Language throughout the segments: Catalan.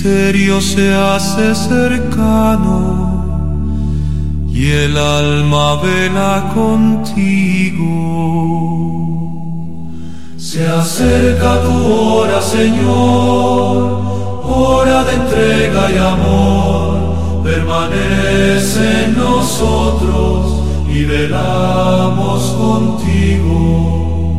misterio se hace cercano y el alma vela contigo. Se acerca tu hora, Señor, hora de entrega y amor. Permanece en nosotros y velamos contigo.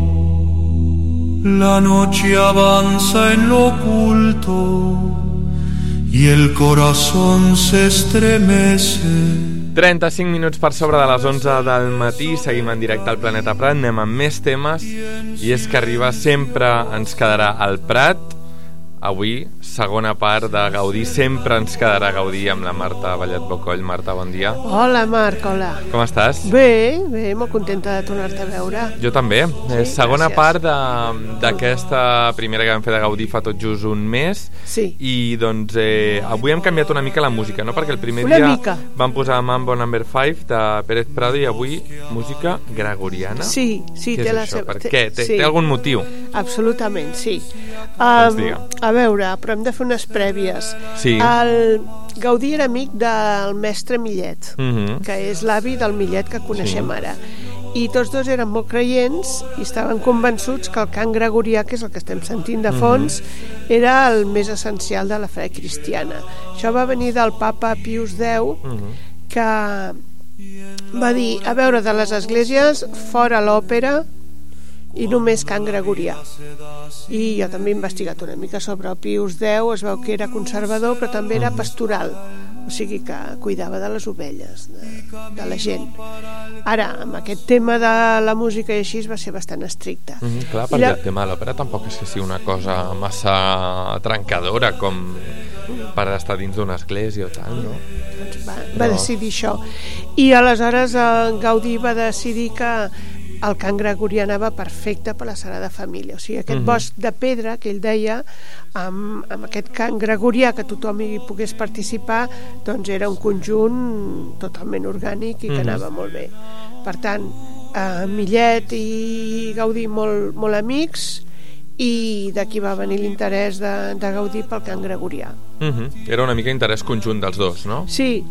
La noche avanza en lo oculto y el corazón se estremece. 35 minuts per sobre de les 11 del matí, seguim en directe al Planeta Prat, anem amb més temes, i és que arriba Sempre ens quedarà al Prat. Avui, segona part de Gaudí, sempre ens quedarà Gaudí amb la Marta Vallet-Bocoll. Marta, bon dia. Hola, Marc, hola. Com estàs? Bé, molt contenta de tornar-te a veure. Jo també. Sí, segona gràcies. part d'aquesta primera que vam fer de Gaudí fa tot just un mes. Sí. I doncs avui hem canviat una mica la música, no? Perquè el primer Una dia mica. vam posar Mambo No. 5 de Pérez Prado i avui música gregoriana. Sí, Què té és la això? seva... Per què? sí. Té algun motiu? Absolutament, sí. Doncs digue. A veure, però hem de fer unes prèvies. Sí. El Gaudí era amic del mestre Millet, que és l'avi del Millet que coneixem ara. I tots dos eren molt creients i estaven convençuts que el cant gregorià, que és el que estem sentint de fons, era el més essencial de la fe cristiana. Això va venir del papa Pius X, que va dir, a veure, de les esglésies fora l'òpera i només cant gregorià. I jo també he investigat una mica sobre el Pius X, es veu que era conservador però també era pastoral, o sigui que cuidava de les ovelles, de la gent. Ara, amb aquest tema de la música i així va ser bastant estricte. Clar, perquè el tema de l'òpera tampoc és que sigui una cosa massa trencadora com per estar dins d'una església o tal, no? Doncs va decidir això. I aleshores el Gaudí va decidir que el cant gregorià anava perfecte per la Sagrada Família, o sigui, aquest bosc de pedra que ell deia, amb aquest cant gregorià que tothom hi pogués participar, doncs era un conjunt totalment orgànic i que anava molt bé. Per tant, Millet i Gaudí molt, molt amics, i d'aquí va venir l'interès de Gaudí pel cant gregorià. Era una mica interès conjunt dels dos, no? Sí.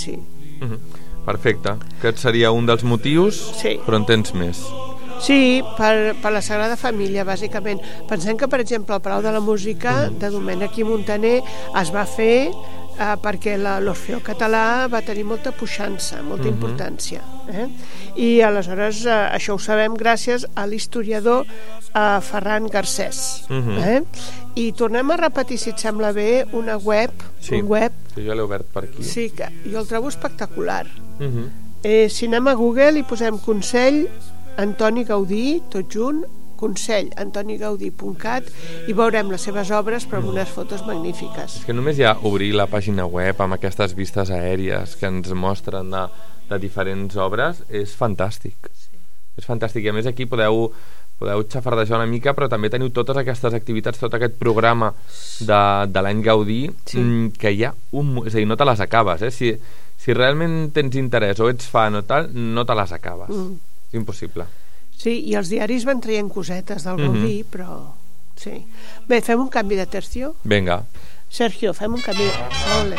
Perfecte. Aquest seria un dels motius, Sí. però en tens més. Sí, per la Sagrada Família, bàsicament. Pensem que, per exemple, el Palau de la Música de Domènech i Montaner es va fer perquè l'Orfeó Català va tenir molta puixança, molta importància. I aleshores això ho sabem gràcies a l'historiador Ferran Garcés. I tornem a repetir, si et sembla bé, un web. Sí, jo l'he obert per aquí. Sí, que jo el trobo espectacular. Si anem a Google i posem Consell Antoni Gaudí, tot junt, consellantonigaudí.cat, i veurem les seves obres, però amb unes fotos magnífiques. És que només ja obrir la pàgina web amb aquestes vistes aèries que ens mostren de diferents obres és fantàstic. És fantàstic, i a més aquí podeu xafardejar una mica, però també teniu totes aquestes activitats, tot aquest programa de l'any Gaudí, que hi ha és a dir, no te les acabes, si realment tens interès o ets fan o tal, no te les acabes. És impossible. Sí, i els diaris van traient cosetes del Gaudí, però... Sí. Bé, fem un canvi de tercio? Vinga. Sergio, fem un canvi de tercio. Ole.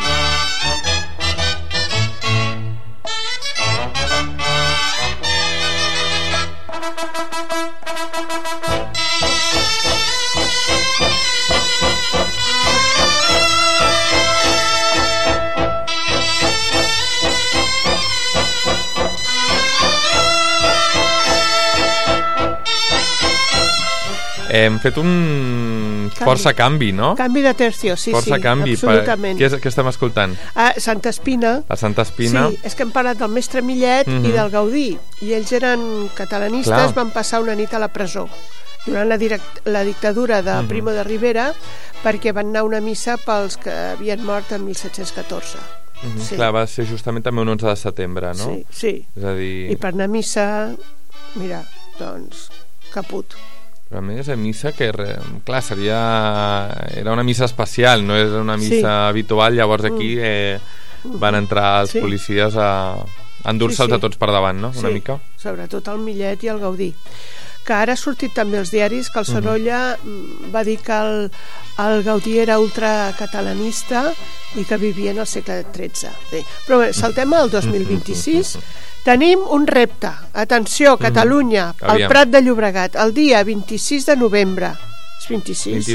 Hem fet un força canvi, no? Canvi de tercio, sí, força canvi. absolutament. Què estem escoltant? Santa Espina. La Santa Espina. Sí, és que hem parlat del mestre Millet i del Gaudí, i ells eren catalanistes, van passar una nit a la presó durant la dictadura de Primo de Rivera, perquè van anar a una missa pels que havien mort en 1714. Clar, va ser justament també un 11 de setembre, no? Sí. És a dir... I per anar a missa, mira, doncs, caput. Però a més, a missa que, clar, era una missa especial, no era una missa habitual, llavors aquí van entrar els policies a endur-se'ls a tots per davant, no? Una mica. Sobretot el Millet i el Gaudí. que ara ha sortit també als diaris que el Sorolla va dir que el Gaudí era ultracatalanista i que vivia en el segle XIII. Bé, però bé, saltem al 2026. Tenim un repte. Atenció, Catalunya, al Prat de Llobregat, el dia 26 de novembre. És 26?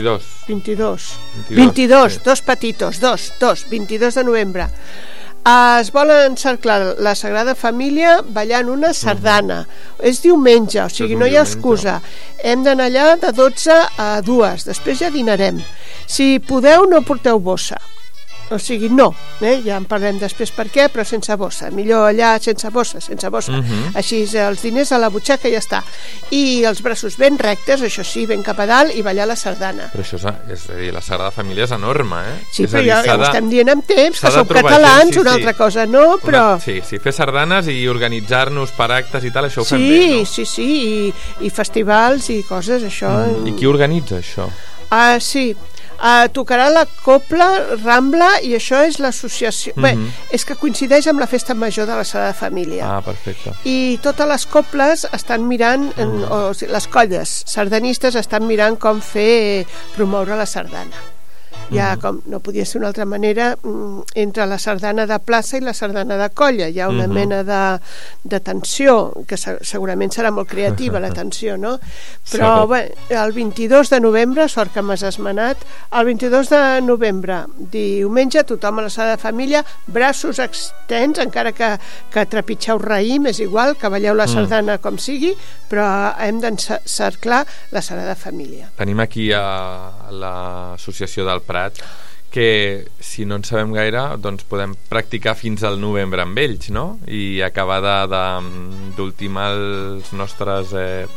22. Dos petitos, 22 de novembre. Es vol encerclar la Sagrada Família ballant una sardana. És diumenge, o sigui, no hi ha excusa. Hem d'anar allà de 12 a 2, després ja dinarem. Si podeu, no porteu bossa. O sigui, no, ja en parlem després per què, però sense bossa. Millor allà sense bossa. Així els diners a la butxaca i ja està. I els braços ben rectes, això sí, ben cap a dalt, i ballar la sardana. Però això és a dir, la Sagrada Família és enorme, Sí, però ja ho estem dient amb temps, que som catalans, una altra cosa no, però... Sí, fer sardanes i organitzar-nos per actes i tal, això ho fem bé, no? Sí, i festivals i coses, això... I qui organitza això? Sí, tocarà la Copla Rambla i això és l'associació bé, és que coincideix amb la festa major de la Sagrada Família. Perfecte. I totes les coples estan mirant o sigui, les colles sardanistes estan mirant com promoure la sardana. Ja, com no podia ser una altra manera, entre la sardana de plaça i la sardana de colla hi ha una mena de tensió que segurament serà molt creativa la tensió, no? Però bé, el 22 de novembre, sort que m'has esmenat, el 22 de novembre, diumenge, tothom a la Sagrada Família, braços extens, encara que trepitgeu raïm, és igual, que balleu la sardana com sigui, però hem d'encerclar la Sagrada Família. Tenim aquí a l'associació del Prat que si no en sabem gaire doncs podem practicar fins al novembre amb ells, no? I acabar d'ultimar les nostres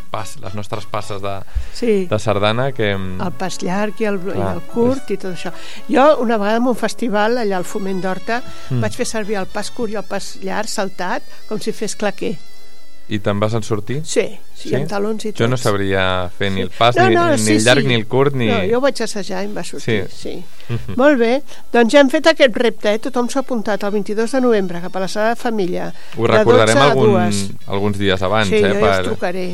passes de sardana que... el pas llarg i el curt i tot això. Jo una vegada en un festival allà al Foment d'Horta vaig fer servir el pas curt i el pas llarg saltat com si fes claquer. I te'n vas en sortir? Sí, amb talons i tot. Jo no sabria fer ni el pas, ni el llarg, ni el curt, ni... No, jo ho vaig assajar i em va sortir, sí. Molt bé, doncs ja hem fet aquest repte, Tothom s'ha apuntat el 22 de novembre cap a la Sagrada Família. Ho recordarem alguns dies abans, jo ja els trucaré.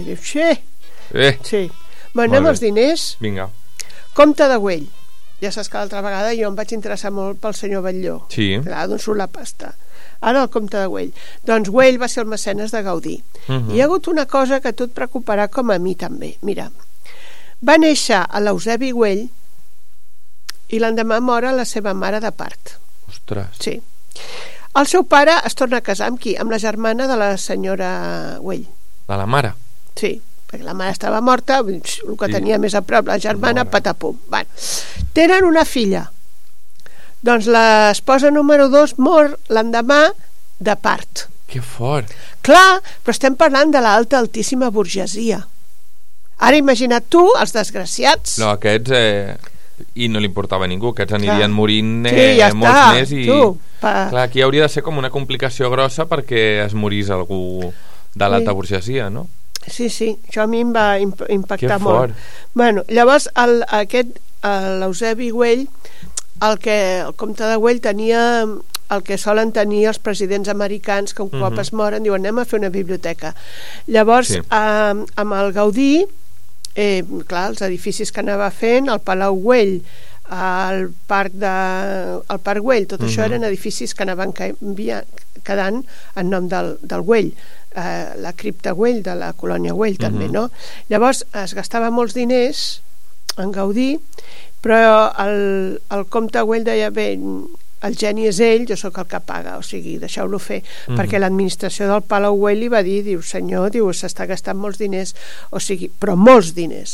Sí. Bueno, anem als diners. Vinga. Compte de Güell. Ja saps que l'altra vegada jo em vaig interessar molt pel senyor Batlló. Sí. Clar, d'on surt la pasta. Ara el compte de Güell. Doncs Güell va ser el mecenes de Gaudí. Hi ha hagut una cosa que a tu et preocuparà com a mi també. Mira, va néixer a l'Eusebi Güell i l'endemà mor la seva mare de part. Ostres. Sí. El seu pare es torna a casar amb qui? Amb la germana de la senyora Güell. De la mare? Sí, perquè la mare estava morta, el que tenia més a prop, la germana, patapum. Tenen una filla. Doncs l'esposa número 2 mor l'endemà de part. Que fort. Clar, però estem parlant de l'alta altíssima burgesia. Ara imagina't tu, els desgraciats. No, aquests... I no li importava a ningú, aquests anirien morint ja molts més i... Clar, aquí hauria de ser com una complicació grossa perquè es morís algú de l'alta burgesia, no? Sí, això a mi em va impactar molt. Bueno, llavors l'Eusebi Güell, el comte de Güell tenia el que solen tenir els presidents americans que un cop es moren diuen anem a fer una biblioteca. Llavors amb el Gaudí clar, els edificis que anava fent, el Palau Güell, el Parc Güell, tot això eren edificis que anaven quedant en nom del Güell, la cripta Güell de la colònia Güell també, no? Llavors es gastava molts diners en Gaudí, però el comte Güell deia bé, el geni és ell, jo sóc el que paga, o sigui, deixeu-lo fer, perquè l'administració del Palau Güell li va dir, diu, senyor, s'està gastant molts diners, o sigui, però molts diners,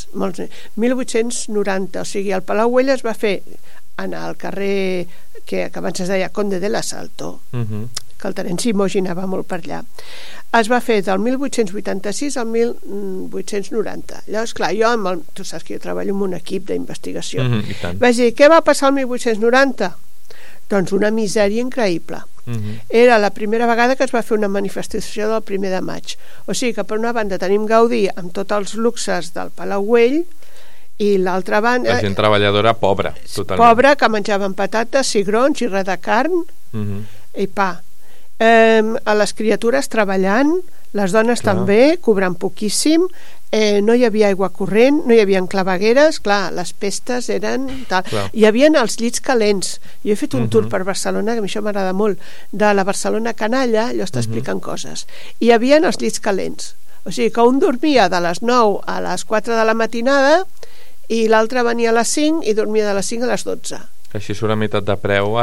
1890, o sigui, el Palau Güell es va fer anar al carrer que abans es deia Conde de l'Asalto, que el Terenci Mogi anava molt per allà. Es va fer del 1886 al 1890. Llavors, clar, tu saps que jo treballo en un equip d'investigació. Vaig dir, què va passar el 1890? Doncs una misèria increïble. Era la primera vegada que es va fer una manifestació del 1 de maig. O sigui que per una banda tenim Gaudí amb tots els luxes del Palau Güell i l'altra banda... La gent treballadora pobra, totalment. Pobra, que menjaven patates, cigrons i res de carn i pa. A les criatures treballant, les dones també, cobrant poquíssim, no hi havia aigua corrent, no hi havia clavegueres, clar, les pestes eren tal. Hi havia els llits calents. Jo he fet un tour per Barcelona, que a mi això m'agrada molt, de la Barcelona canalla, allò està explicant coses. Hi havia els llits calents. O sigui que un dormia de les 9 a les 4 de la matinada i l'altre venia a les 5 i dormia de les 5 a les 12. Així surt a meitat de preu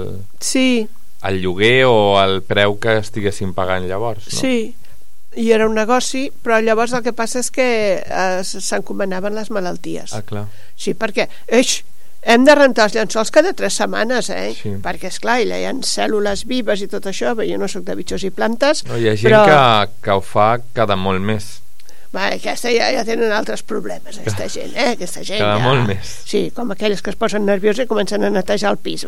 Sí. el lloguer o el preu que estiguessin pagant llavors, no? Sí, i era un negoci, però llavors el que passa és que s'encomanaven les malalties. Clar. Sí, perquè hem de rentar els llençols cada 3 setmanes, Sí. perquè esclar, hi ha cèl·lules vives i tot això, jo no soc de bitxos i plantes, Hi ha gent que ho fa cada molt més. Aquesta ja tenen altres problemes, aquesta gent, aquesta gent cada molt més. Sí, com aquelles que es posen nervioses i comencen a netejar el pis,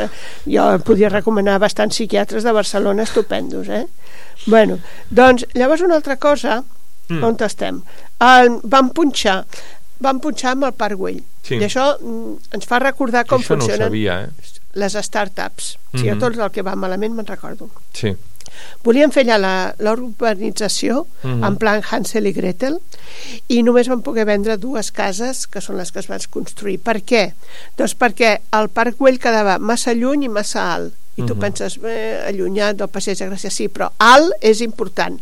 jo podria recomanar bastants psiquiatres de Barcelona estupendos, Bueno, doncs, llavors una altra cosa, on estem? Vam punxar amb el Parc Güell, i això ens fa recordar com funcionen no ho sabia, les startups. Si jo tot el que va malament me'n recordo. Sí. Volíem fer allà l'urbanització en plan Hansel i Gretel i només vam poder vendre 2 cases que són les que es van construir. Per què? Doncs perquè el Parc Güell quedava massa lluny i massa alt i tu penses, allunyat del Passeig de Gràcia, sí, però alt és important.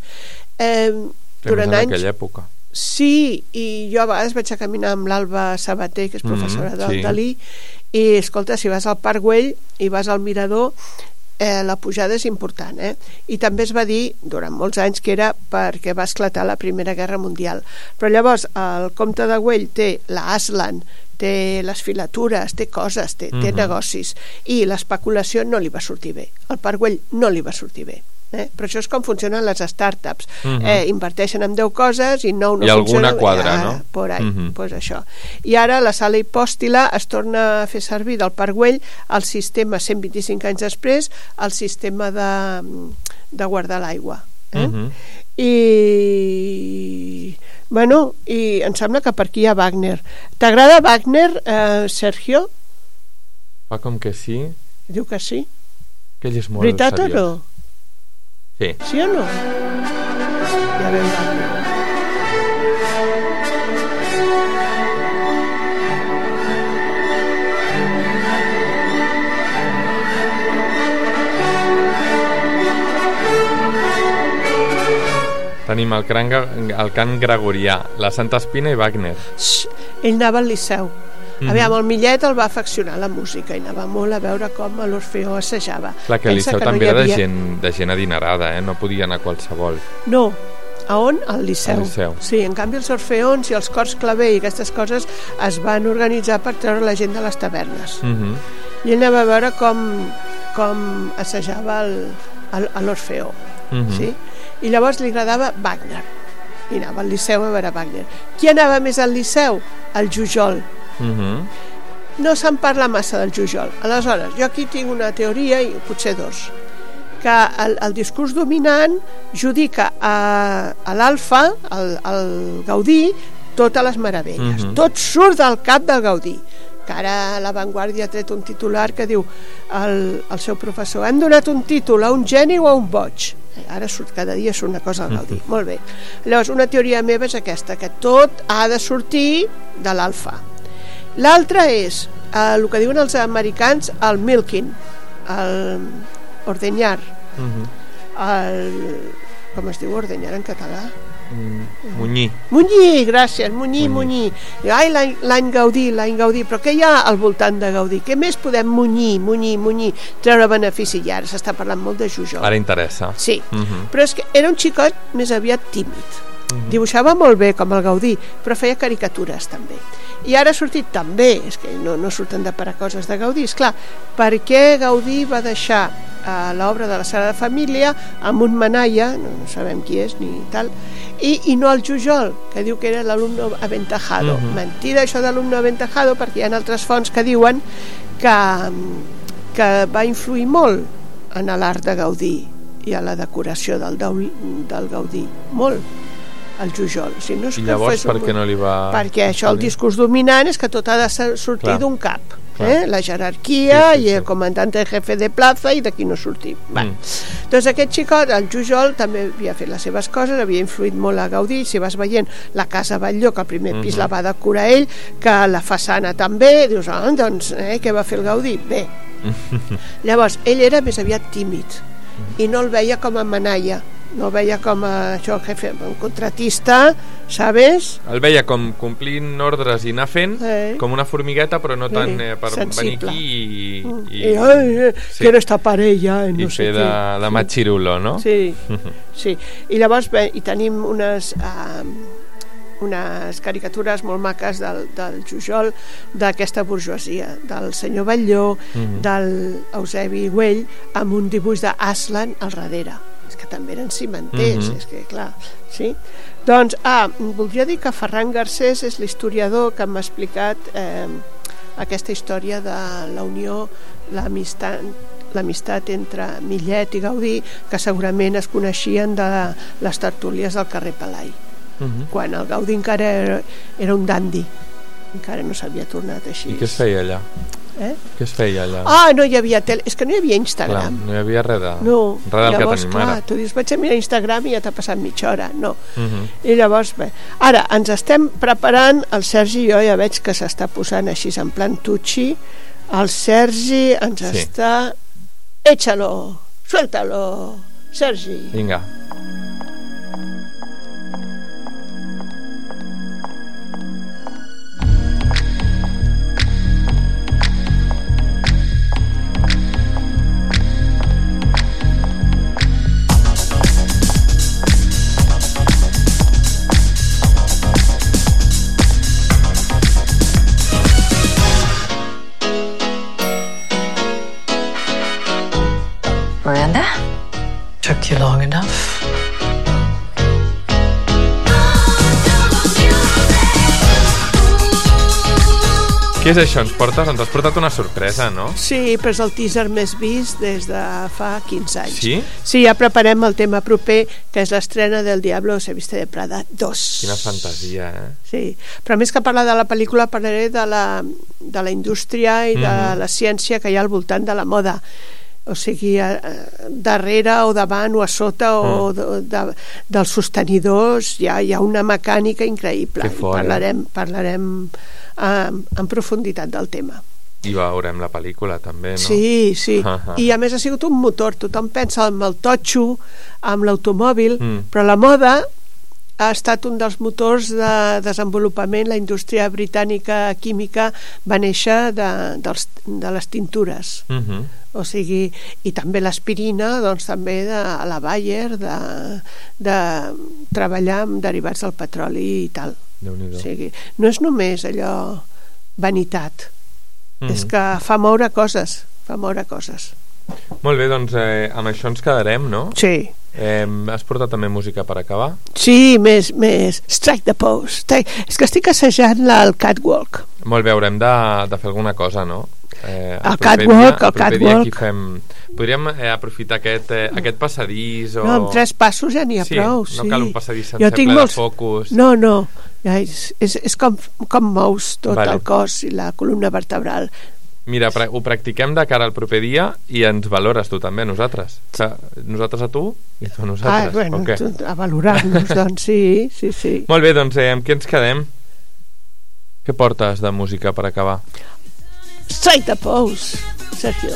Durant anys... En aquella època. Sí, i jo a vegades vaig a caminar amb l'Alba Sabater, que és professora del Dalí, i escolta, si vas al Parc Güell i vas al mirador, la pujada és important, i també es va dir durant molts anys que era perquè va esclatar la Primera Guerra Mundial, però llavors el comte de Güell té l'Aslan, té les filatures, té coses, té negocis, i l'especulació no li va sortir bé, al Parc Güell no li va sortir bé. Però això és com funcionen les startups, inverteixen en 10 coses i 9 no i funciona, alguna quadra, no? Por ahí, pues això. I ara la sala hipòstila es torna a fer servir del Parc Güell el sistema 125 anys després, el sistema de guardar l'aigua, i bueno, i em sembla que per aquí hi ha Wagner. T'agrada Wagner, Sergio? Fa com que sí. Diu que sí. Que ell és molt veritat seriós. O no? Sí. Sí o no? Ja veu Wagner. Tenim el cant gregorià, la Santa Espina i Wagner. Ell anava al Liceu. Aviam, el Millet el va afeccionar la música i anava molt a veure com l'Orfeó assajava. Clar, que el Liceu també era de gent adinerada, no podia anar qualsevol. No, a on? Al Liceu. Sí, en canvi els orfeons i els cors claver i aquestes coses es van organitzar per treure la gent de les tavernes. I ell anava a veure com assajava l'Orfeó. Sí? I llavors li agradava Wagner i anava al Liceu a veure Wagner. Qui anava més al Liceu? El Jujol. No se'n parla massa del Jujol. Aleshores, jo aquí tinc una teoria, i potser 2, que el discurs dominant judica a l'Alfa, al Gaudí, totes les meravelles. Tot surt del cap del Gaudí, que ara La Vanguardia ha tret un titular que diu el seu professor: hem donat un títol a un geni o a un boig. Ara cada dia surt una cosa al Gaudí. Molt bé. Llavors, una teoria meva és aquesta, que tot ha de sortir de l'Alfa. L'altra és el que diuen els americans, el milking, el ordenyar, com es diu ordenyar en català? Munyir. Munyir, gràcies, munyir. Ai, l'any Gaudí, però què hi ha al voltant de Gaudí? Què més podem munyir, treure benefici? I ara s'està parlant molt de Jujol. Ara interessa. Sí, però és que era un xicot més aviat tímid. Dibuixava molt bé com el Gaudí, però feia caricatures també. I ara ha sortit també, és que no surten de parar coses de Gaudí, esclar, per què Gaudí va deixar l'obra de la Sagrada Família amb un manaia, no sabem qui és ni tal, i no el Jujol, que diu que era l'alumne aventajado. Mentida això d'alumne aventajado, perquè hi ha altres fonts que diuen que va influir molt en l'art de Gaudí i a la decoració del Gaudí, molt, el Jujol. Si no és i llavors per què no li va... Perquè això, el discurs dominant és que tot ha de sortir d'un cap. la jerarquia, i el comandante jefe de plaza, i d'aquí no sortim. Doncs aquest xicot, el Jujol, també havia fet les seves coses, havia influït molt a Gaudí. Si vas veient la casa Batlló, que el primer pis la va decorar ell, que la façana també, dius, doncs, què va fer el Gaudí? Bé. Llavors, ell era més aviat tímid i no el veia com a manalla, no el veia com a això, jefe, un contratista, ¿sabes? El veia com complint ordres i anar fent, com una formigueta, però no tant per sensible. Venir aquí i quiero esta parella, no i sé fer de machirulo, no? Sí, sí. I llavors hi tenim unes caricatures molt maques del Jujol, d'aquesta burgesia, del senyor Batlló, del Eusebi Güell, amb un dibuix d'Aslan al darrere. És que també eren cimenters, és que clar, sí? Doncs, voldria dir que Ferran Garcés és l'historiador que m'ha explicat aquesta història de la unió, l'amistat entre Millet i Gaudí, que segurament es coneixien de les tertúlies del carrer Pelai. Quan el Gaudí encara era un dandi, encara no s'havia tornat així. I què es feia allà? Què es feia allà? No hi havia tele, és que no hi havia Instagram. Clar, no hi havia res del que tenim ara. Tu dius, vaig a mirar Instagram i ja t'ha passat mitja hora. No. I llavors, bé, ara ens estem preparant, el Sergi i jo ja veig que s'està posant així en plan tutxi. El Sergi ens està... Échalo, suéltalo, Sergi. Vinga. Miranda? Took you long enough. Què és això? Ens has portat una sorpresa, no? Sí, però és el teaser més vist des de fa 15 anys. Sí? Sí, ja preparem el tema proper, que és l'estrena del Diablo se viste de Prada 2. Quina fantasia, Sí, però més que parlar de la pel·lícula parlaré de la indústria i de la ciència que hi ha al voltant de la moda. O sigui, darrere o davant o a sota o dels sostenidors hi ha una mecànica increïble. Parlarem en profunditat del tema. I veurem la pel·lícula també, no? Sí, sí. I a més ha sigut un motor. Tothom pensa en el totxo, amb l'automòbil, però la moda ha estat un dels motors de desenvolupament. La indústria britànica química va néixer de les tintures. O sigui, i també l'aspirina, doncs també de la Bayer, de treballar amb derivats del petroli i tal. O sigui, no és només allò vanitat, és que fa moure coses, Molt bé, doncs amb això ens quedarem, no? Sí. Has portat també música per acabar? Sí, més Strike the Pose. És que estic assajant el Catwalk. Molt bé, haurem de fer alguna cosa, no? El Catwalk. Podríem aprofitar aquest passadís o... No, amb 3 passos ja n'hi ha prou. No cal un passadís sense ple de focus. No, és com mous tot el cos i la columna vertebral. Mira, ho practiquem de cara al proper dia i ens valores tu també, nosaltres. Nosaltres a tu i tu a nosaltres. Bueno, a valorar-nos, doncs sí. Molt bé, doncs amb què ens quedem? Què portes de música per acabar? Strike the Pose, Sergio.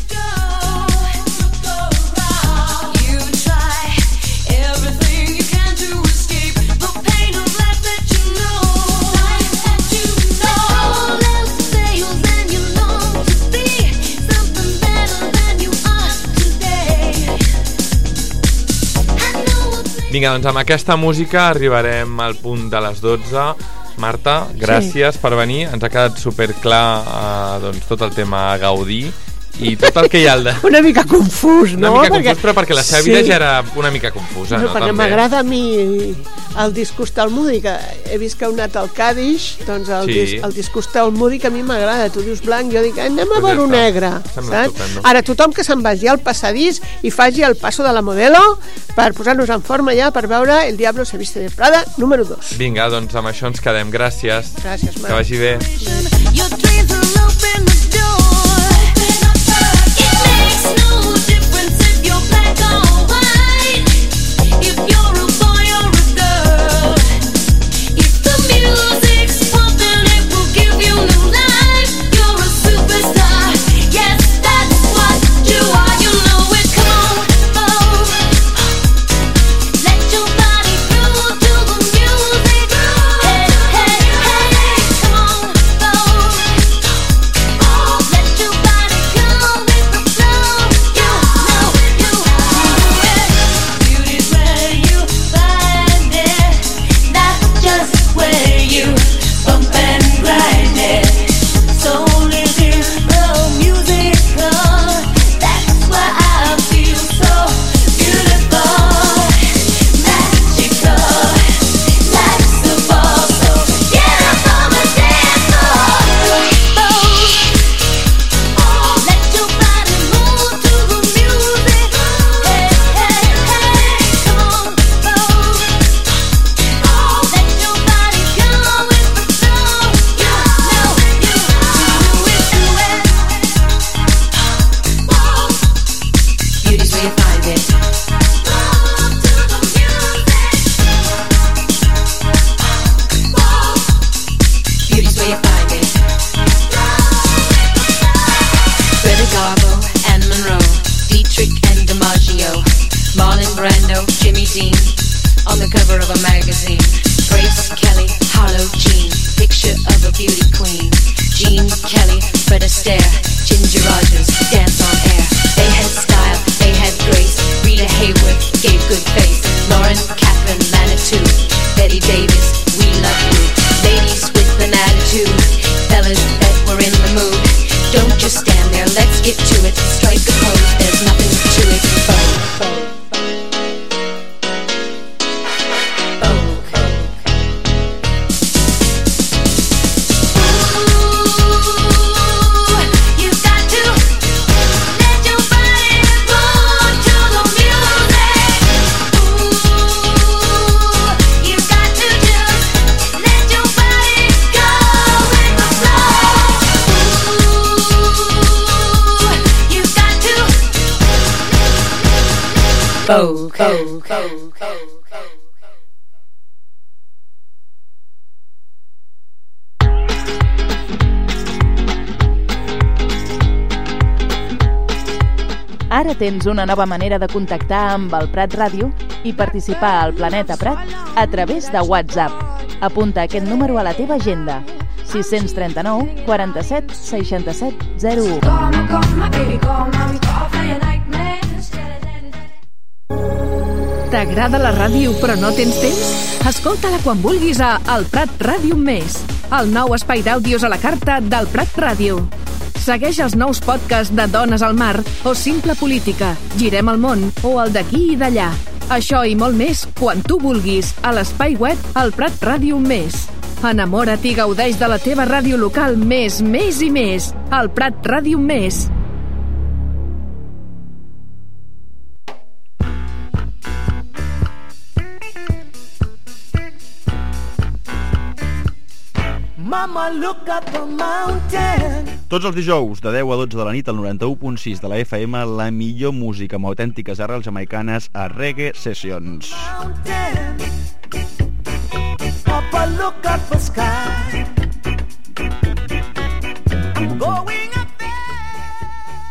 Vinga, doncs amb aquesta música arribarem al punt de les 12. Marta, gràcies per venir. Ens ha quedat superclar doncs, tot el tema Gaudí i tot el que hi ha una mica confús, no? Confús, però perquè la seva vida ja era una mica confusa, no? Perquè m'agrada a mi el discurs talmúdic. He vist que heu anat al Cadix, doncs el discurs talmúdic a mi m'agrada. Tu dius blanc, jo dic anem a veure negre, saps? Ara tothom que se'n vagi al passadís i faci el passo de la Modelo per posar-nos en forma ja per veure El Diablo se viste de Prada número 2. Vinga, doncs amb això ens quedem. Gràcies. Gràcies, que vagi bé. Patrick and DiMaggio, Marlon Brando, Jimmy Dean, on the cover of a magazine. Grace Kelly, Harlow Jean, picture of a beauty queen. Jean Kelly, Fred Astaire, Ginger Rogers, dance on air. They had style, they had grace. Rita Hayworth gave good face. Lauren Catherine Manitou, Betty Davis, we love you. Ladies with an attitude, fellas that were in the mood. Don't just stand there, let's get to it. Strike a pose, there's nothing to it. Ara tens una nova manera de contactar amb el Prat Ràdio i participar al Planeta Prat a través de WhatsApp. Apunta aquest número a la teva agenda: 639 47 67 01. T'agrada la ràdio però no tens temps? Escolta-la quan vulguis a El Prat Ràdio Més, el nou espai d'àudios a la carta del Prat Ràdio. Segueix els nous podcasts de Dones al Mar o Simple Política, Girem el món o el d'aquí i d'allà. Això i molt més quan tu vulguis a l'espai web El Prat Ràdio Més. Enamora't i gaudeix de la teva ràdio local més i més. El Prat Ràdio Més. Mama, look up the mountain. Tots els dijous, de 10 a 12 de la nit, al 91.6 de la FM, la millor música amb autèntiques arrels jamaicanes a Reggae Sessions. Papa, look up the sky. I'm going up there.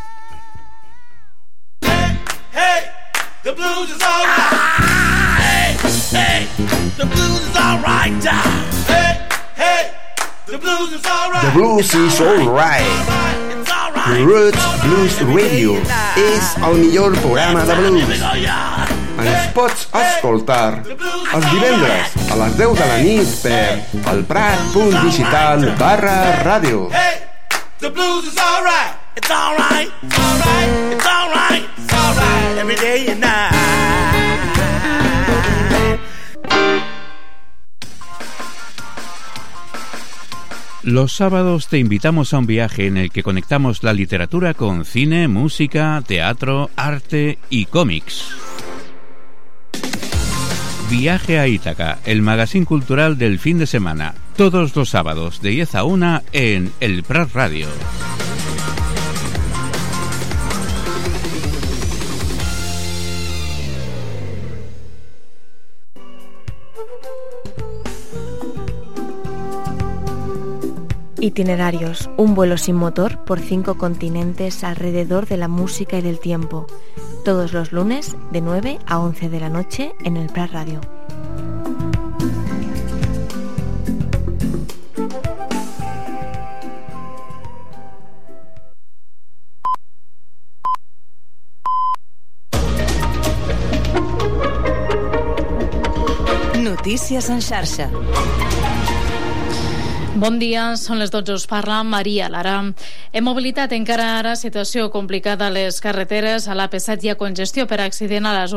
Hey, the blues is all right. Hey, the blues is all right. Hey, the blues is all right. The blues is all right. Roots Blues Radio és el millor programa de blues. Ens pots escoltar els divendres a les 10 de la nit per elprat.digital/ràdio. Hey, the blues is all right. It's all right. It's all right. It's all right. It's all right. Every day and night. Los sábados te invitamos a un viaje en el que conectamos la literatura con cine, música, teatro, arte y cómics. Viaje a Ítaca, el magazín cultural del fin de semana, todos los sábados de 10 a 1 en El Prat Radio. Itinerarios, un vuelo sin motor por 5 continentes alrededor de la música y del tiempo. Todos los lunes de 9 a 11 de la noche en el Prat Radio. Notícies en xarxa. Bon dia, són les 12, us parla Maria Lara. En mobilitat encara ara situació complicada a les carreteres, a l'AP7 hi ha congestió per accident a la zona